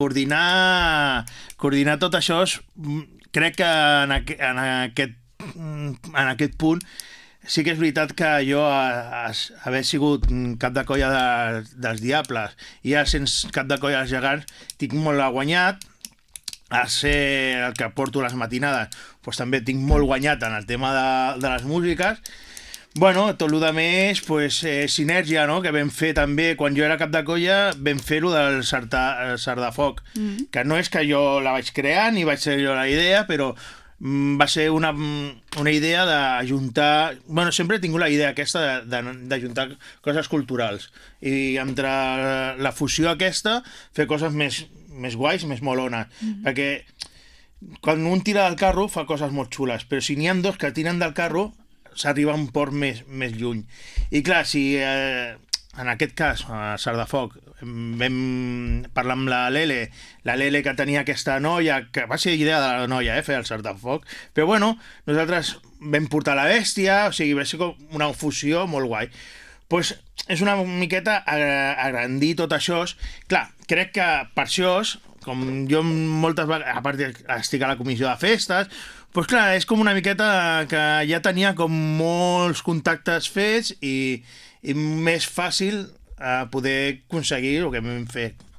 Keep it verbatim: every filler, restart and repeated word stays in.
Coordinar, coordinar tot això, és, crec que en, aqu en, aquest, en aquest punt sí que és veritat que jo, a, a, haver sigut cap de colla de, dels Diables i ja sents cap de colla dels Gegants, tinc molt guanyat. A ser el que porto les matinades, doncs també tinc molt guanyat en el tema de, de les músiques. Bueno, tot el que més, pues, eh, sinergia, no?, que vam fer també, quan jo era cap de colla, vam fer-ho del Sardafoc, mm. que no és que jo la vaig crear, ni vaig ser jo la idea, però mm, va ser una, una idea d'ajuntar... Bueno, sempre he tingut la idea aquesta d'ajuntar coses culturals, i entre la fusió aquesta, fer coses més, més guais, més molones, mm. perquè quan un tira del carro fa coses molt xules, però si n'hi ha dos que tiren del carro, s'arriba a un port més, més lluny. I clar, si eh, en aquest cas, a Sardafoc, vam parlar amb la Lele, la Lele que tenia aquesta noia, que va ser idea de la noia, eh, fer el Sardafoc, però bueno, nosaltres vam portar la bèstia, o sigui, va ser com una fusió molt guai. Pues és una miqueta agrandir tot això. Clar, crec que per això, com jo moltes vegades, a part estic a la comissió de festes, pues clar, és com una miqueta que ja tenia com molts contactes fets i, i més fàcil eh, poder aconseguir el que hem fet.